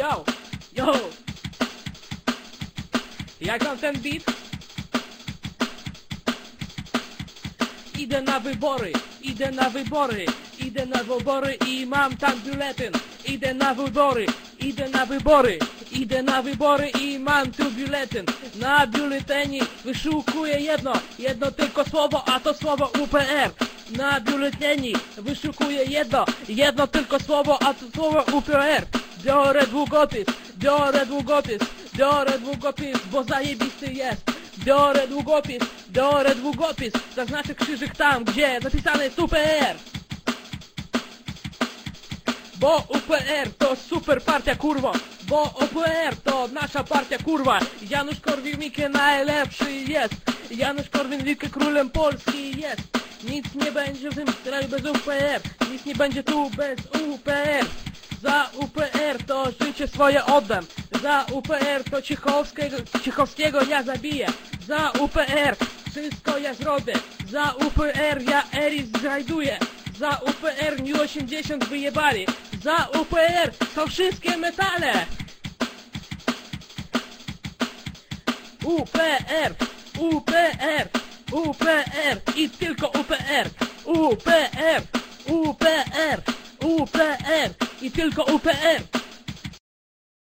Yo, yo. Jak mam ten beat? Idę na wybory, idę na wybory, idę na wybory i mam tam biuletyn. Idę na wybory, idę na wybory, idę na wybory i mam tu biuletyn. Na biuletynie wyszukuję jedno tylko słowo, a to słowo UPR. Na biuletynie wyszukuję jedno tylko słowo, a to słowo UPR. Biorę długopis, biorę długopis, biorę długopis, bo zajebisty jest. Biorę długopis, zaznaczę krzyżyk tam, gdzie napisane jest UPR. Bo UPR to super partia, kurwa. Bo UPR to nasza partia, kurwa. Janusz Korwin-Mikke najlepszy jest. Janusz Korwin-Mikke królem Polski jest. Nic nie będzie w tym kraju bez UPR. Nic nie będzie tu bez UPR. Za UPR to życie swoje oddam. Za UPR to Cichowskiego ja zabiję. Za UPR wszystko ja zrobię. Za UPR ja Eris znajduję. Za UPR New 80 wyjebali. Za UPR są wszystkie metale. UPR, UPR, UPR i tylko UPR. UPR, UPR, UPR i tylko UPR.